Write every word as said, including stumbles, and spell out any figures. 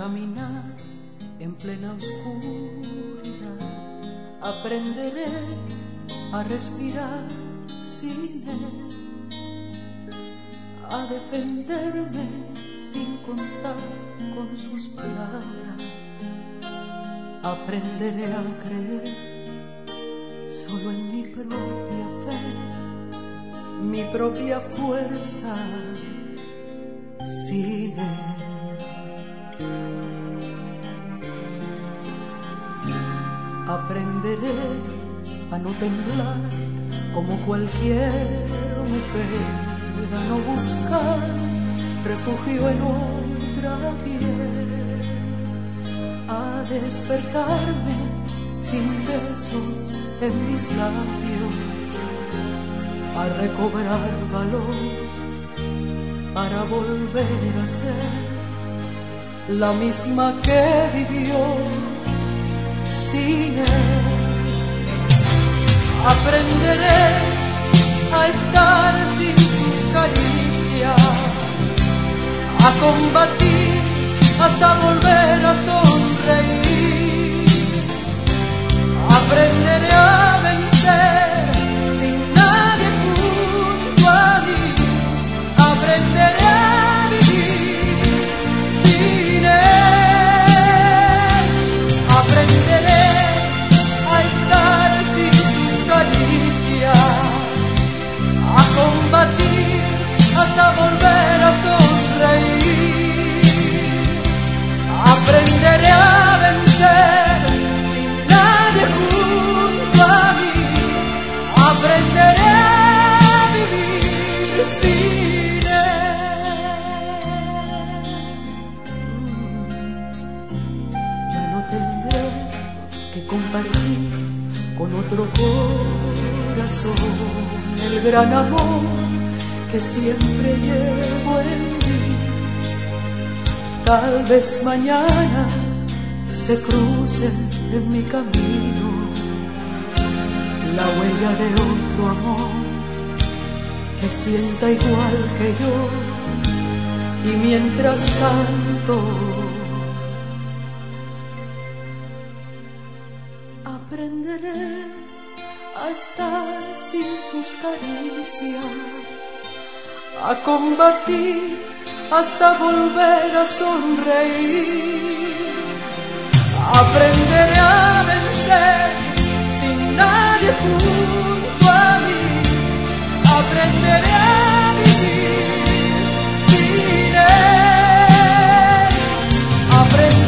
caminar en plena oscuridad. Aprenderé a respirar sin él, a defenderme sin contar con sus palabras. Aprenderé a creer solo en mi propia fe, mi propia fuerza sin él. Aprenderé a no temblar como cualquier mujer, a no buscar refugio en otra piel, a despertarme sin besos en mis labios, a recobrar valor para volver a ser la misma que vivió sin él. Aprenderé a estar sin sus caricias, a combatir hasta volver a sonreír. Aprenderé a vencer sin nadie junto a mí. Aprenderé a vivir sin él. Aprenderé a estar sin sus caricias, a combatir hasta volver a sonreír. Aprenderé a vencer sin nadie junto a mí. Aprenderé a vivir sin él. Ya no tendré que compartir con otro corazón el gran amor que siempre llevo en mí. Tal vez mañana se cruce en mi camino la huella de otro amor que sienta igual que yo, y mientras tanto aprenderé a estar sin sus caricias, a combatir hasta volver a sonreír. Aprenderé a vencer sin nadie junto a mí. Aprenderé a vivir sin él. Aprenderé